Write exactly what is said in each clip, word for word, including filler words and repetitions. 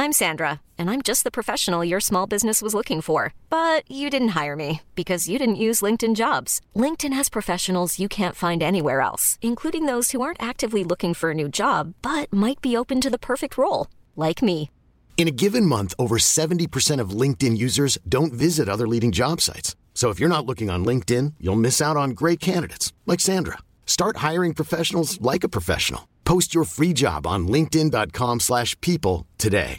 I'm Sandra, and I'm just the professional your small business was looking for. But you didn't hire me because you didn't use LinkedIn Jobs. LinkedIn has professionals you can't find anywhere else, including those who aren't actively looking for a new job, but might be open to the perfect role, like me. In a given month, over seventy percent of LinkedIn users don't visit other leading job sites. So if you're not looking on LinkedIn, you'll miss out on great candidates like Sandra. Start hiring professionals like a professional. Post your free job on linkedin.com slash people today.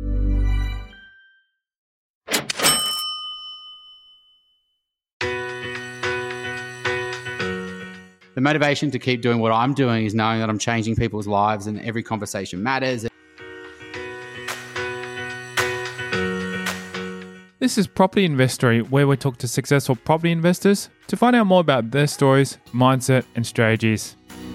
The motivation to keep doing what I'm doing is knowing that I'm changing people's lives and every conversation matters. This is Property Investory, where we talk to successful property investors to find out more about their stories, mindset, and strategies.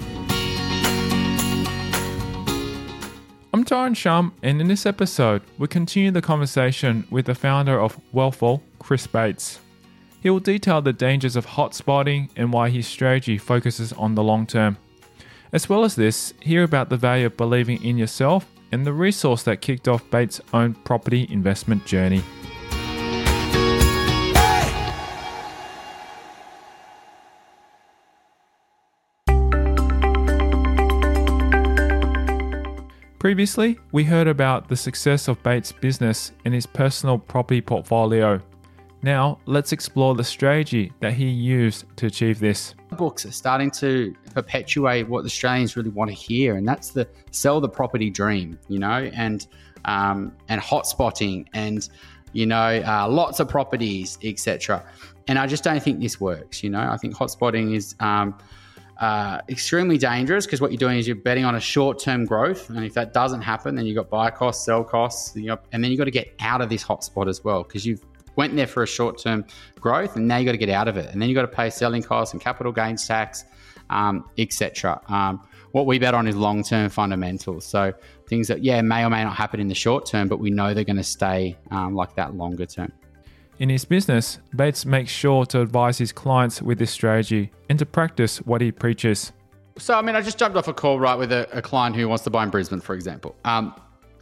I'm Tyron Shum, and in this episode, we continue the conversation with the founder of Wealthful, Chris Bates. He will detail the dangers of hot spotting and why his strategy focuses on the long term. As well as this, hear about the value of believing in yourself and the resource that kicked off Bates' own property investment journey. Previously, we heard about the success of Bates' business and his personal property portfolio. Now, let's explore the strategy that he used to achieve this. Books are starting to perpetuate what Australians really want to hear, and that's the sell the property dream, you know, and um, and hot spotting, and you know, uh, lots of properties, et cetera. And I just don't think this works. You know, I think hot spotting is um, Uh, extremely dangerous, because what you're doing is you're betting on a short-term growth, and if that doesn't happen, then you've got buy costs, sell costs, you know, and then you've got to get out of this hotspot as well, because you've went there for a short-term growth, and now you've got to get out of it, and then you've got to pay selling costs and capital gains tax, um, et cetera. Um, what we bet on is long-term fundamentals, so things that, yeah, may or may not happen in the short term, but we know they're going to stay um, like that longer term. In his business, Bates makes sure to advise his clients with this strategy and to practice what he preaches. So, I mean, I just jumped off a call, right, with a, a client who wants to buy in Brisbane, for example. Um,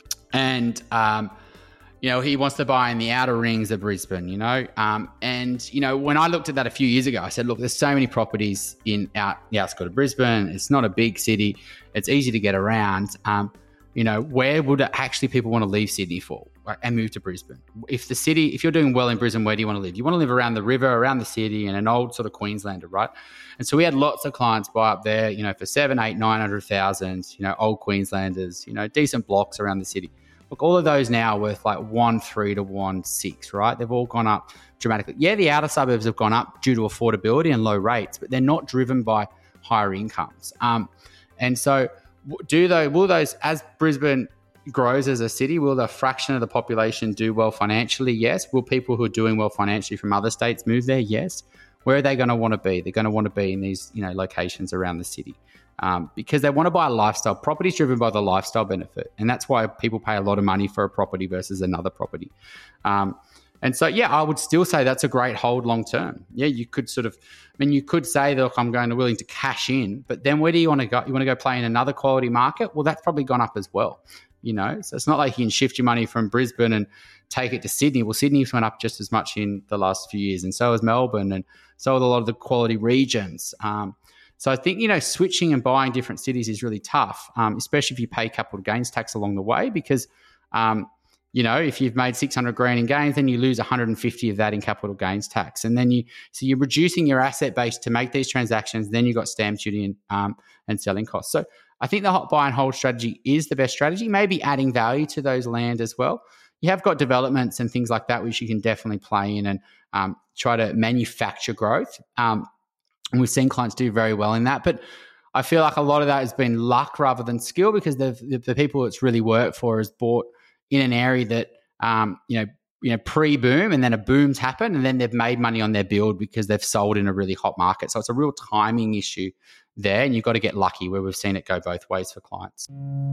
and, um, you know, he wants to buy in the outer rings of Brisbane, you know. Um, and, you know, when I looked at that a few years ago, I said, look, there's so many properties in out, the outskirts of Brisbane. It's not a big city. It's easy to get around. Um, you know, where would actually people want to leave Sydney for, right, and move to Brisbane? If the city, if you're doing well in Brisbane, where do you want to live? You want to live around the river, around the city, and an old sort of Queenslander, right? And so we had lots of clients buy up there, you know, for seven, eight, nine hundred thousand, you know, old Queenslanders, you know, decent blocks around the city. Look, all of those now are worth like one three to one six, right? They've all gone up dramatically. Yeah, the outer suburbs have gone up due to affordability and low rates, but they're not driven by higher incomes. Um, and so Do they, will those, as Brisbane grows as a city, will the fraction of the population do well financially? Yes. Will people who are doing well financially from other states move there? Yes. Where are they going to want to be? They're going to want to be in these, you know, locations around the city, um, because they want to buy a lifestyle. Property is driven by the lifestyle benefit, and that's why people pay a lot of money for a property versus another property. Um, And so, yeah, I would still say that's a great hold long term. Yeah, you could sort of, I mean, you could say that, look, I'm going to willing to cash in, but then where do you want to go? You want to go play in another quality market? Well, that's probably gone up as well, you know? So it's not like you can shift your money from Brisbane and take it to Sydney. Well, Sydney's went up just as much in the last few years, and so has Melbourne, and so have a lot of the quality regions. Um, so I think, you know, switching and buying different cities is really tough, um, especially if you pay capital gains tax along the way, because, um, you know, if you've made six hundred grand in gains, then you lose one hundred fifty of that in capital gains tax. And then you, so you're reducing your asset base to make these transactions. Then you've got stamp duty and, um, and selling costs. So I think the hot buy and hold strategy is the best strategy, maybe adding value to those land as well. You have got developments and things like that, which you can definitely play in and um, try to manufacture growth. Um, and we've seen clients do very well in that. But I feel like a lot of that has been luck rather than skill, because the, the, the people it's really worked for has bought in an area that, um, you know, you know, pre-boom, and then a boom's happened, and then they've made money on their build because they've sold in a really hot market. So it's a real timing issue there, and you've got to get lucky, where we've seen it go both ways for clients.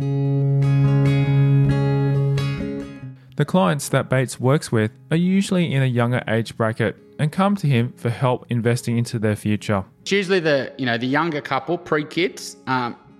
The clients that Bates works with are usually in a younger age bracket and come to him for help investing into their future. It's usually the, you know, the younger couple, pre-kids, um,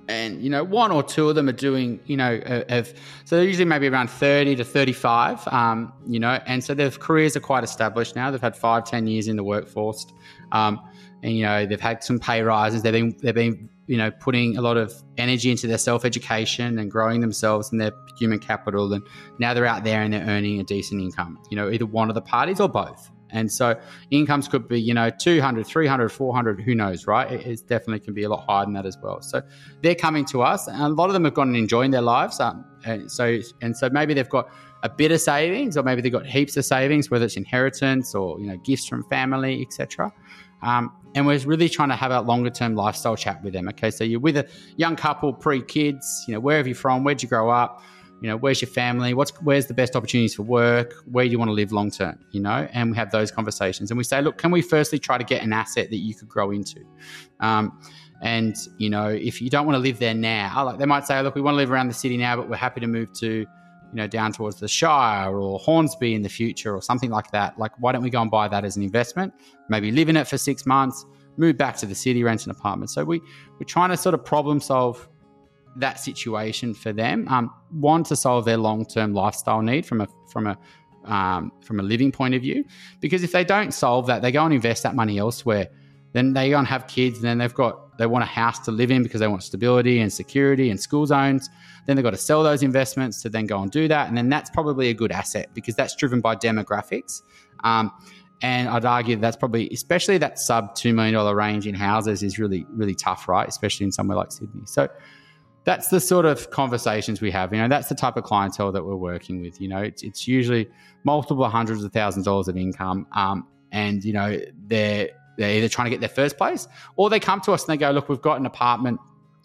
and, you know, one or two of them are doing, you know, uh, have, so they're usually maybe around thirty to thirty-five, um, you know, and so their careers are quite established now. They've had five, ten years in the workforce. Um, and, you know, they've had some pay rises. They've been, they've been, you know, putting a lot of energy into their self-education and growing themselves and their human capital. And now they're out there and they're earning a decent income, you know, either one of the parties or both. And so incomes could be, you know, two hundred, three hundred, four hundred, who knows, right? It, it definitely can be a lot higher than that as well. So they're coming to us, and a lot of them have gone and enjoying their lives. Um, and so, and so maybe they've got a bit of savings, or maybe they've got heaps of savings, whether it's inheritance or, you know, gifts from family, et cetera. Um, and we're really trying to have a longer term lifestyle chat with them. Okay, so you're with a young couple, pre-kids, you know, where are you from? Where'd you grow up? You know, where's your family? What's where's the best opportunities for work? Where do you want to live long term? You know, and we have those conversations, and we say, look, can we firstly try to get an asset that you could grow into? Um, and you know, if you don't want to live there now, like they might say, look, we want to live around the city now, but we're happy to move to, you know, down towards the Shire or Hornsby in the future or something like that. Like, why don't we go and buy that as an investment? Maybe live in it for six months, move back to the city, rent an apartment. So we we're trying to sort of problem solve that situation for them. Um, one, to solve their long-term lifestyle need from a from a um, from a living point of view, because if they don't solve that, they go and invest that money elsewhere. Then they go and have kids, and then they've got they want a house to live in because they want stability and security and school zones. Then they've got to sell those investments to then go and do that, and then that's probably a good asset because that's driven by demographics. Um, and I'd argue that's probably, especially that sub two million dollars range in houses, is really really tough, right? Especially in somewhere like Sydney. So that's the sort of conversations we have. You know, that's the type of clientele that we're working with. You know, it's, it's usually multiple hundreds of thousands of dollars of income. Um, and, you know, they're, they're either trying to get their first place, or they come to us and they go, look, we've got an apartment,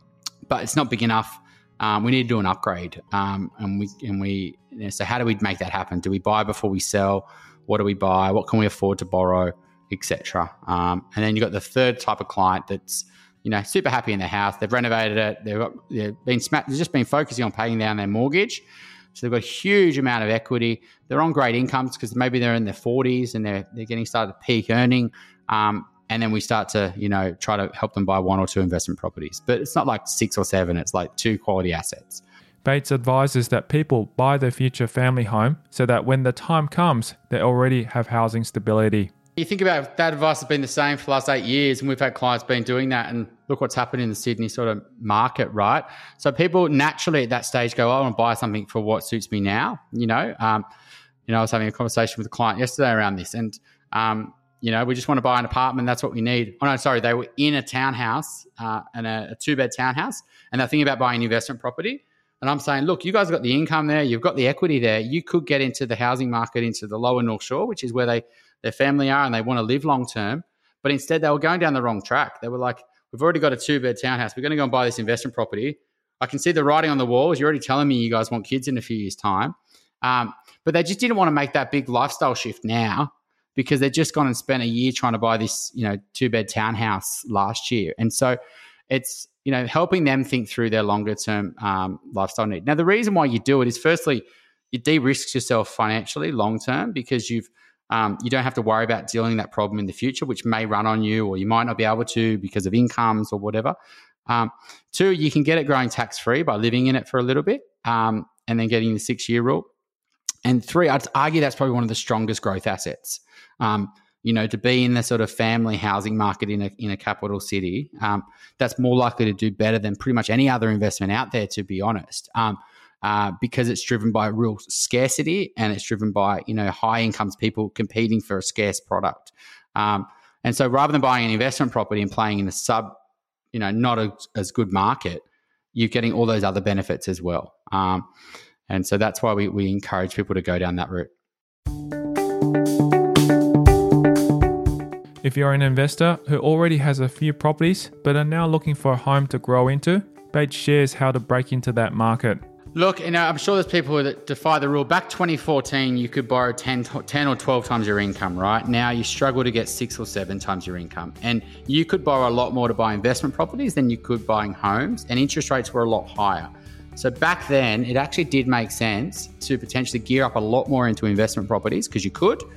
but it's not big enough. Um, we need to do an upgrade. Um, and we, and we, you know, so how do we make that happen? Do we buy before we sell? What do we buy? What can we afford to borrow, et cetera? Um, and then you've got the third type of client that's, you know, super happy in their house. They've renovated it. They've, got, they've been smacked. They've just been focusing on paying down their mortgage. So they've got a huge amount of equity. They're on great incomes because maybe they're in their forties and they're they're getting started peak earning. Um, and then we start to, you know, try to help them buy one or two investment properties. But it's not like six or seven. It's like two quality assets. Bates advises that people buy their future family home so that when the time comes, they already have housing stability. You think about it, that advice has been the same for the last eight years, and we've had clients been doing that, and look what's happened in the Sydney sort of market, right? So people naturally at that stage go, oh, I want to buy something for what suits me now, you know? Um, you know, I was having a conversation with a client yesterday around this, and, um, you know, we just want to buy an apartment, that's what we need. Oh, no, sorry, they were in a townhouse, uh, and a, a two-bed townhouse, and they're thinking about buying an investment property. And I'm saying, look, you guys have got the income there, you've got the equity there, you could get into the housing market, into the lower North Shore, which is where they their family are and they want to live long term. But instead they were going down the wrong track. They were like, we've already got a two-bed townhouse. We're going to go and buy this investment property. I can see the writing on the walls. You're already telling me you guys want kids in a few years' time. Um, but they just didn't want to make that big lifestyle shift now because they'd just gone and spent a year trying to buy this, you know, two-bed townhouse last year. And so it's, you know, helping them think through their longer-term um, lifestyle need. Now, the reason why you do it is firstly, you de-risk yourself financially long-term because you've Um, you don't have to worry about dealing with that problem in the future, which may run on you or you might not be able to because of incomes or whatever. Um, two, you can get it growing tax-free by living in it for a little bit um, and then getting the six-year rule. And three, I'd argue that's probably one of the strongest growth assets. Um, you know, to be in the sort of family housing market in a, in a capital city, um, that's more likely to do better than pretty much any other investment out there, to be honest. Um, Uh, because it's driven by real scarcity and it's driven by, you know, high incomes people competing for a scarce product. Um, and so rather than buying an investment property and playing in a sub, you know, not a, as good market, you're getting all those other benefits as well. Um, and so that's why we, we encourage people to go down that route. If you're an investor who already has a few properties but are now looking for a home to grow into, Bates shares how to break into that market. Look, you know, I'm sure there's people that defy the rule. Back twenty fourteen, you could borrow ten, ten or twelve times your income, right? Now you struggle to get six or seven times your income. And you could borrow a lot more to buy investment properties than you could buying homes, and interest rates were a lot higher. So back then, it actually did make sense to potentially gear up a lot more into investment properties because you could.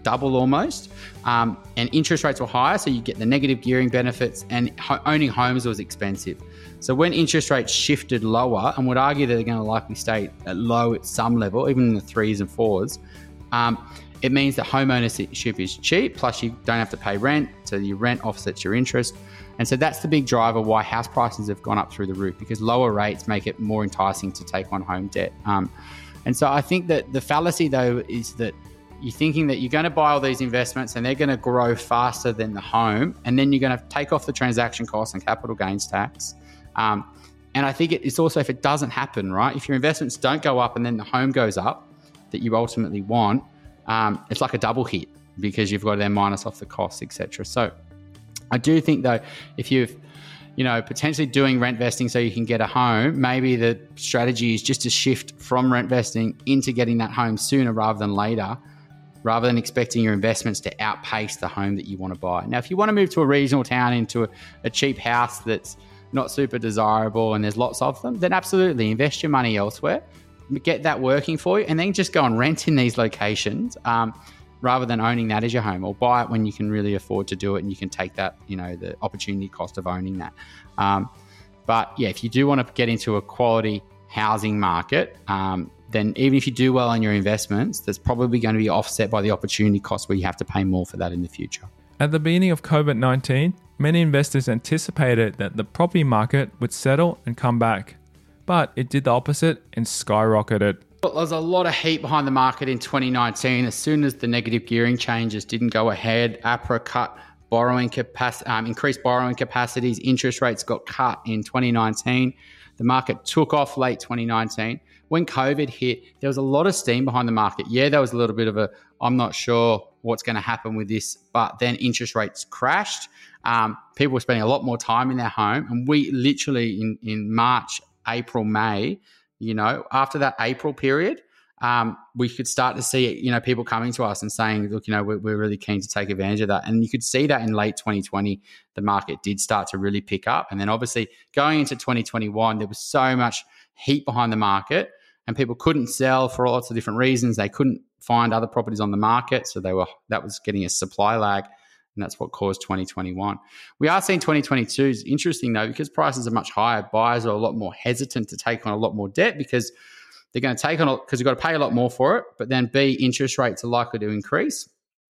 double almost. Um, and interest rates were higher, so you get the negative gearing benefits, and ho- owning homes was expensive. So when interest rates shifted lower, and would argue that they're going to likely stay at low at some level, even in the threes and fours, um, it means that home ownership is cheap, plus you don't have to pay rent, so your rent offsets your interest. And so that's the big driver why house prices have gone up through the roof, because lower rates make it more enticing to take on home debt. Um, and so I think that the fallacy, though, is that you're thinking that you're going to buy all these investments and they're going to grow faster than the home, and then you're going to take off the transaction costs and capital gains tax. Um, and I think it's also, if it doesn't happen, right, if your investments don't go up and then the home goes up that you ultimately want, um, it's like a double hit because you've got to then minus off the costs, et cetera. So I do think, though, if you've, you know, potentially doing rent vesting so you can get a home, maybe the strategy is just to shift from rent vesting into getting that home sooner rather than later, rather than expecting your investments to outpace the home that you want to buy. Now, if you want to move to a regional town into a, a cheap house that's not super desirable and there's lots of them, then absolutely invest your money elsewhere, get that working for you, and then just go and rent in these locations um, rather than owning that as your home, or buy it when you can really afford to do it and you can take that, you know, the opportunity cost of owning that. Um, but yeah, if you do want to get into a quality housing market, um, then even if you do well on your investments, there's probably going to be offset by the opportunity cost where you have to pay more for that in the future. At the beginning of COVID nineteen, many investors anticipated that the property market would settle and come back, but it did the opposite and skyrocketed. Well, there was a lot of heat behind the market in twenty nineteen. As soon as the negative gearing changes didn't go ahead, APRA cut borrowing capacity, um, increased borrowing capacities, interest rates got cut in twenty nineteen. The market took off late twenty nineteen. When COVID hit, there was a lot of steam behind the market. Yeah, there was a little bit of a, I'm not sure what's going to happen with this, but then interest rates crashed. Um, people were spending a lot more time in their home. And we literally in, in March, April, May, you know, after that April period, um, we could start to see, you know, people coming to us and saying, look, you know, we're, we're really keen to take advantage of that. And you could see that in late twenty twenty, the market did start to really pick up. And then obviously going into twenty twenty-one, there was so much heat behind the market and people couldn't sell for lots of different reasons. They couldn't find other properties on the market. So they were, that was getting a supply lag. And that's what caused twenty twenty-one. We are seeing twenty twenty-two is interesting, though, because prices are much higher. Buyers are a lot more hesitant to take on a lot more debt because they're going to take on, because you've got to pay a lot more for it. But then B, interest rates are likely to increase.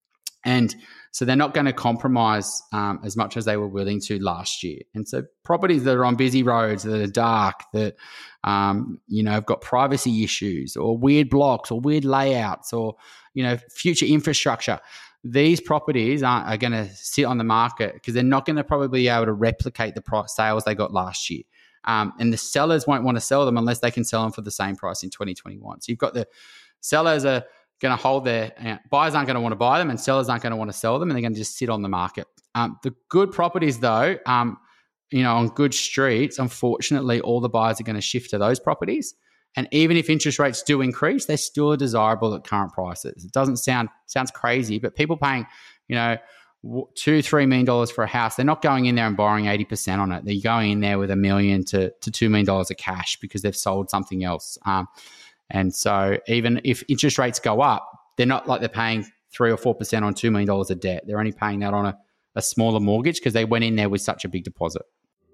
And so they're not going to compromise um, as much as they were willing to last year. And so properties that are on busy roads, that are dark, that, um, you know, have got privacy issues or weird blocks or weird layouts or, you know, future infrastructure, these properties aren't, are going to sit on the market because they're not going to probably be able to replicate the price sales they got last year. Um, and the sellers won't want to sell them unless they can sell them for the same price in twenty twenty-one. So you've got the sellers are going to hold their, uh, buyers aren't going to want to buy them and sellers aren't going to want to sell them, and they're going to just sit on the market. Um, the good properties, though, um, you know, on good streets, unfortunately, all the buyers are going to shift to those properties. And even if interest rates do increase, they're still desirable at current prices. It doesn't sound, sounds crazy, but people paying, you know, two, three million dollars for a house, they're not going in there and borrowing eighty percent on it. They're going in there with a million to, to two million dollars of cash because they've sold something else. Um, and so even if interest rates go up, they're not like they're paying three or four percent on two million dollars of debt. They're only paying that on a, a smaller mortgage because they went in there with such a big deposit.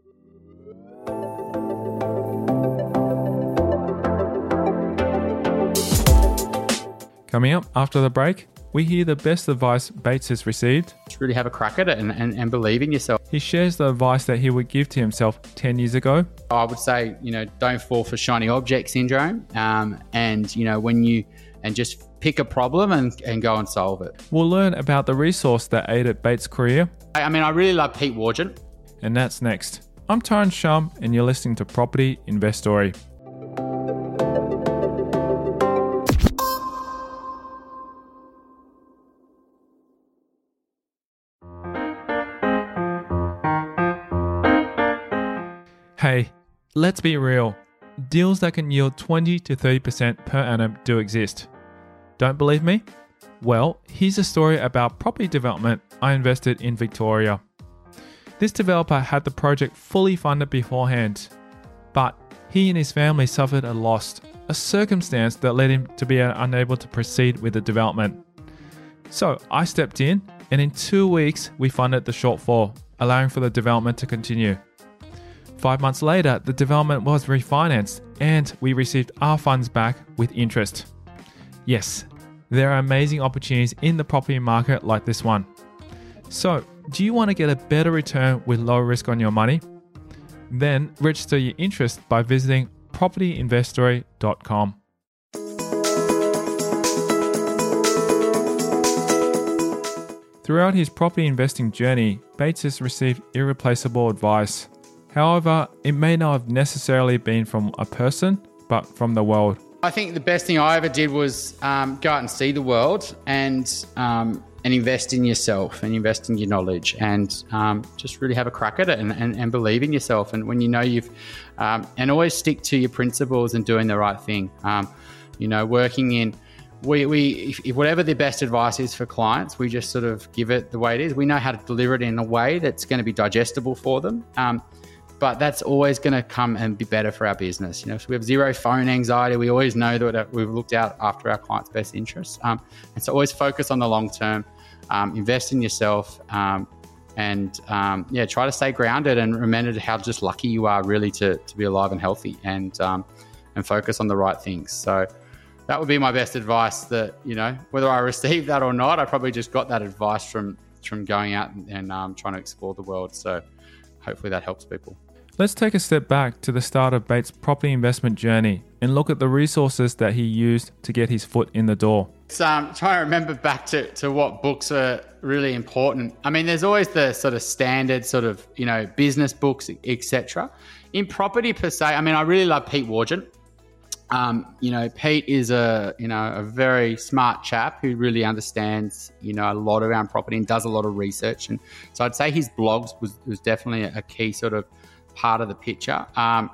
Coming up after the break, we hear the best advice Bates has received. To really have a crack at it and, and, and believe in yourself. He shares the advice that he would give to himself ten years ago. I would say, you know, don't fall for shiny object syndrome. Um, and, you know, when you, and just pick a problem and, and go and solve it. We'll learn about the resource that aided Bates' career. I, I mean, I really love Pete Wargent. And that's next. I'm Tyron Shum and you're listening to Property Investory. Hey, let's be real. Deals that can yield twenty to thirty percent per annum do exist. Don't believe me? Well, here's a story about property development I invested in Victoria. This developer had the project fully funded beforehand, but he and his family suffered a loss, a circumstance that led him to be unable to proceed with the development. So I stepped in, and in two weeks, we funded the shortfall, allowing for the development to continue. Five months later, the development was refinanced, and we received our funds back with interest. Yes, there are amazing opportunities in the property market like this one. So, do you want to get a better return with low risk on your money? Then register your interest by visiting property investory dot com. Throughout his property investing journey, Bates has received irreplaceable advice. However, it may not have necessarily been from a person, but from the world. I think the best thing I ever did was um, go out and see the world and um, and invest in yourself and invest in your knowledge and um, just really have a crack at it and, and, and believe in yourself. And when you know you've, um, and always stick to your principles and doing the right thing. Um, you know, working in, we, we if, if whatever the best advice is for clients, we just sort of give it the way it is. We know how to deliver it in a way that's going to be digestible for them. Um, But that's always going to come and be better for our business. You know, so we have zero phone anxiety. We always know that we've looked out after our clients' best interests. Um, and so always focus on the long term, um, invest in yourself, um, and um, yeah, try to stay grounded and remember how just lucky you are really to to be alive and healthy, and um, and focus on the right things. So that would be my best advice. That, you know, whether I received that or not, I probably just got that advice from from going out and, and um, trying to explore the world. So hopefully that helps people. Let's take a step back to the start of Bates' property investment journey and look at the resources that he used to get his foot in the door. So I'm trying to remember back to, to what books are really important. I mean, there's always the sort of standard sort of, you know, business books, et cetera. In property per se, I mean, I really love Pete Wargent. Um, you know, Pete is a, you know, a very smart chap who really understands, you know, a lot around property and does a lot of research. And so I'd say his blogs was, was definitely a key sort of part of the picture. Um,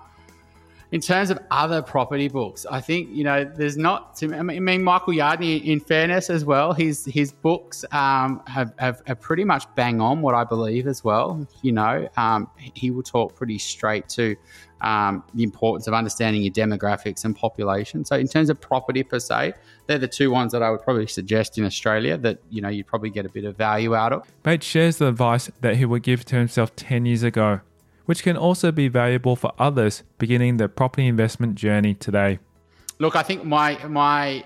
in terms of other property books, I think, you know, there's not too, I mean, Michael Yardney, in fairness as well, his his books um, have, have, have pretty much bang on what I believe as well. You know, um, he will talk pretty straight to um, the importance of understanding your demographics and population. So in terms of property per se, they're the two ones that I would probably suggest in Australia that, you know, you'd probably get a bit of value out of. Bates shares the advice that he would give to himself ten years ago, which can also be valuable for others beginning their property investment journey today. Look, I think my, my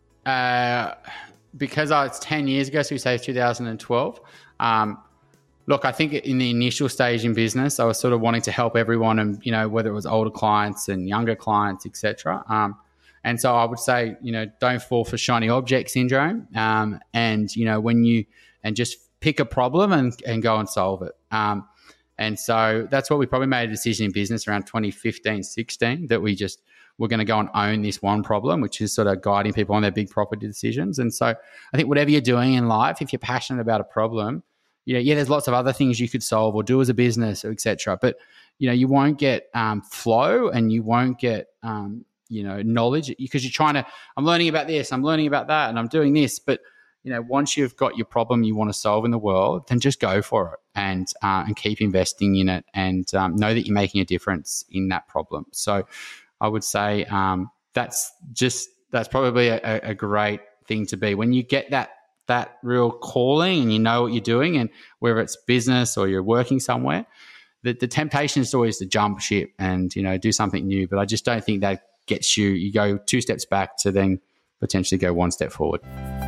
uh, because I was ten years ago, so we say two thousand twelve, um, look, I think in the initial stage in business, I was sort of wanting to help everyone, and, you know, whether it was older clients and younger clients, et cetera. Um, and so I would say, you know, don't fall for shiny object syndrome. Um, and, you know, when you, and just pick a problem and, and go and solve it. Um, And so that's what we probably made a decision in business around twenty fifteen, sixteen, that we just, we're going to go and own this one problem, which is sort of guiding people on their big property decisions. And so I think whatever you're doing in life, if you're passionate about a problem, you know, yeah, there's lots of other things you could solve or do as a business, et cetera. But, you know, you won't get um, flow and you won't get, um, you know, knowledge because you're trying to, I'm learning about this, I'm learning about that, and I'm doing this. But, you know, once you've got your problem you want to solve in the world, then just go for it and uh, and keep investing in it, and um, know that you're making a difference in that problem. So I would say um, that's just that's probably a, a great thing to be when you get that that real calling and you know what you're doing, and whether it's business or you're working somewhere, the, the temptation is always to jump ship and, you know, do something new. But I just don't think that gets you. You go two steps back to then potentially go one step forward.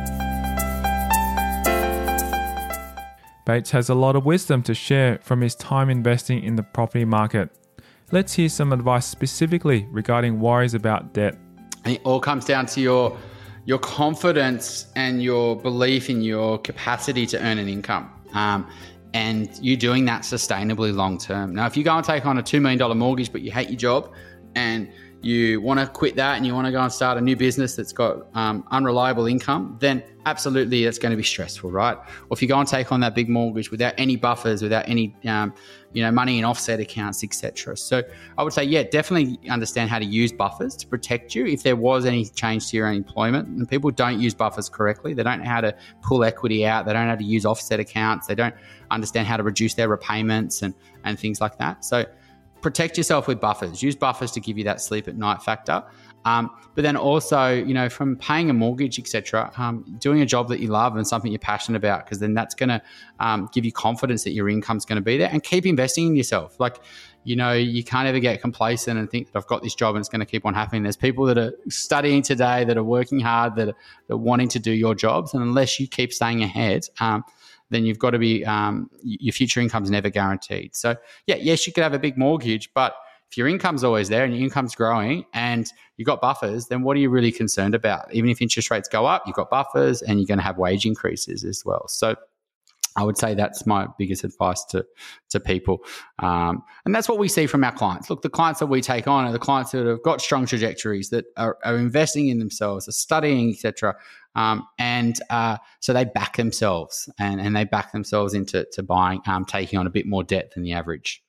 Bates has a lot of wisdom to share from his time investing in the property market. Let's hear some advice specifically regarding worries about debt. And it all comes down to your your confidence and your belief in your capacity to earn an income, um, and you doing that sustainably long term. Now, if you go and take on a two million dollars mortgage but you hate your job and you want to quit that and you want to go and start a new business that's got um, unreliable income, then absolutely that's going to be stressful, right? Or if you go and take on that big mortgage without any buffers, without any um, you know, money in offset accounts, et cetera. So I would say, yeah, definitely understand how to use buffers to protect you if there was any change to your own employment. And people don't use buffers correctly. They don't know how to pull equity out. They don't know how to use offset accounts. They don't understand how to reduce their repayments and, and things like that. So protect yourself with buffers. Use buffers to give you that sleep at night factor. Um, but then also, you know, from paying a mortgage, et cetera, um, doing a job that you love and something you're passionate about, because then that's going to um, give you confidence that your income's going to be there, and keep investing in yourself. Like, you know, you can't ever get complacent and think that I've got this job and it's going to keep on happening. There's people that are studying today, that are working hard, that are, that are wanting to do your jobs. And unless you keep staying ahead, um, then you've got to be, um, your future income's never guaranteed. So yeah, yes, you could have a big mortgage, but if your income's always there and your income's growing and you've got buffers, then what are you really concerned about? Even if interest rates go up, you've got buffers and you're going to have wage increases as well. So I would say that's my biggest advice to, to people. Um, and that's what we see from our clients. Look, the clients that we take on are the clients that have got strong trajectories, that are, are investing in themselves, are studying, et cetera. Um, and uh, so they back themselves and, and they back themselves into to buying, um, taking on a bit more debt than the average.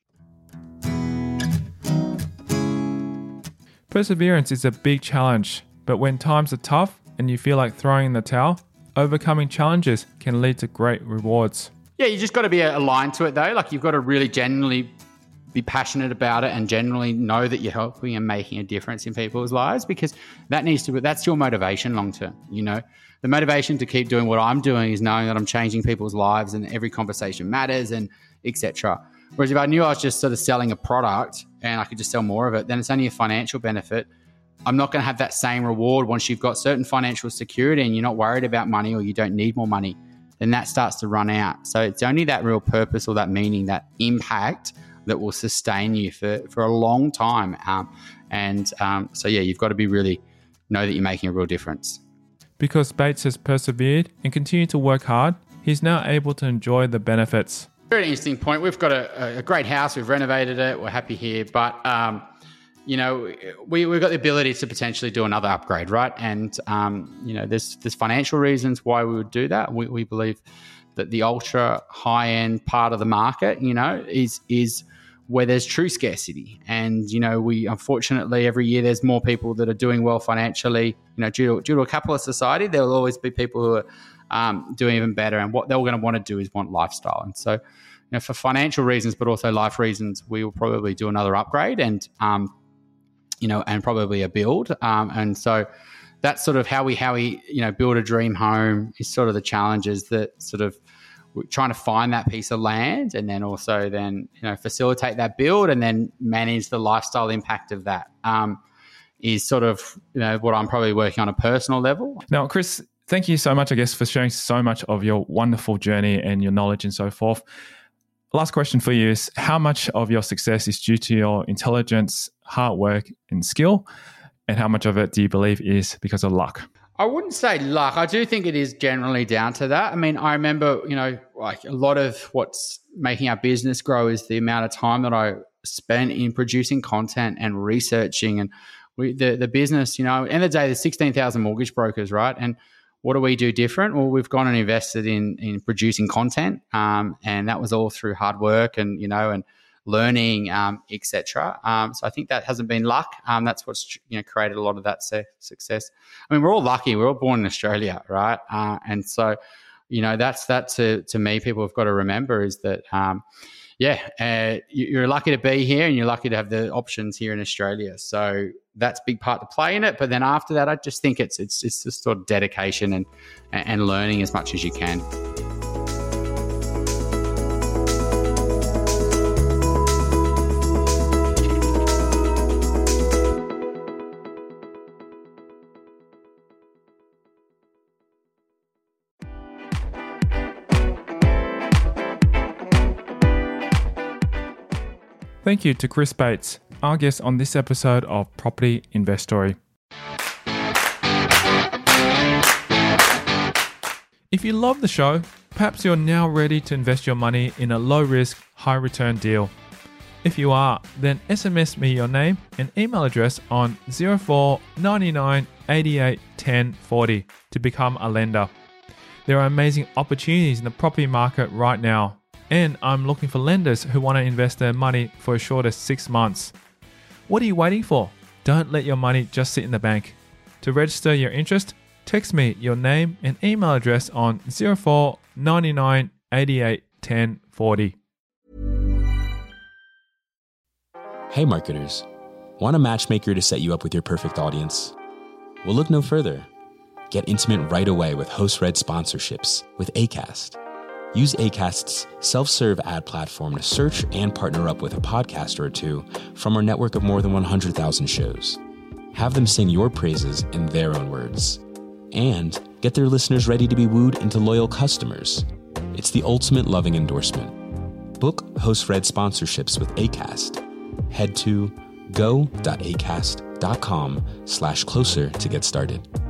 Perseverance is a big challenge, but when times are tough and you feel like throwing in the towel, overcoming challenges can lead to great rewards. Yeah, you just got to be aligned to it though. Like, you've got to really genuinely be passionate about it and generally know that you're helping and making a difference in people's lives, because that needs to be, that's your motivation long term. You know, the motivation to keep doing what I'm doing is knowing that I'm changing people's lives and every conversation matters and et cetera. Whereas if I knew I was just sort of selling a product and I could just sell more of it, then it's only a financial benefit. I'm not going to have that same reward once you've got certain financial security and you're not worried about money or you don't need more money. Then that starts to run out. So it's only that real purpose or that meaning, that impact that will sustain you for, for a long time. Um, and um, so, yeah, you've got to be really know that you're making a real difference. Because Bates has persevered and continued to work hard, he's now able to enjoy the benefits. Very interesting point. We've got a, a great house. We've renovated it. We're happy here. But, um, you know, we, we've got the ability to potentially do another upgrade, right? And, um, you know, there's, there's financial reasons why we would do that. We, we believe that the ultra high-end part of the market, you know, is is where there's true scarcity. And, you know, we unfortunately every year there's more people that are doing well financially. You know, due to, due to a capitalist society, there will always be people who are um, doing even better. And what they're going to want to do is want lifestyle. And so, you know, for financial reasons, but also life reasons, we will probably do another upgrade and, um, you know, and probably a build. Um, and so that's sort of how we, how we, you know, build a dream home is sort of the challenges that sort of we're trying to find that piece of land and then also then, you know, facilitate that build and then manage the lifestyle impact of that um, is sort of, you know, what I'm probably working on a personal level. Now, Chris, thank you so much, I guess, for sharing so much of your wonderful journey and your knowledge and so forth. Last question for you is, how much of your success is due to your intelligence, hard work and skill? And how much of it do you believe is because of luck? I wouldn't say luck. I do think it is generally down to that. I mean, I remember, you know, like a lot of what's making our business grow is the amount of time that I spent in producing content and researching. And we, the, the business, you know, at the end of the day, there's sixteen thousand mortgage brokers, right? And what do we do different? Well, we've gone and invested in in producing content, um, and that was all through hard work and, you know, and learning, um, et cetera. Um, so I think that hasn't been luck. Um, that's what's, you know, created a lot of that se- success. I mean, we're all lucky. We're all born in Australia, right? Uh, and so, you know, that's that to to me. People have got to remember is that, um, yeah, uh, you're lucky to be here, and you're lucky to have the options here in Australia. So that's a big part to play in it. But then after that, I just think it's it's it's just sort of dedication and and learning as much as you can. Thank you to Chris Bates, our guest on this episode of Property Investory. If you love the show, perhaps you're now ready to invest your money in a low-risk, high-return deal. If you are, then S M S me your name and email address on zero four nine nine eight eight one zero four zero to become a lender. There are amazing opportunities in the property market right now, and I'm looking for lenders who want to invest their money for as short as six months. What are you waiting for? Don't let your money just sit in the bank. To register your interest, text me your name and email address on zero four nine nine eight eight one zero four zero. Hey marketers, Want a matchmaker to set you up with your perfect audience? Well, look no further. Get intimate right away with host-read sponsorships with Acast. Use Acast's self-serve ad platform to search and partner up with a podcaster or two from our network of more than one hundred thousand shows. Have them sing your praises in their own words. And get their listeners ready to be wooed into loyal customers. It's the ultimate loving endorsement. Book host-read sponsorships with Acast. Head to go.acast.com slash closer to get started.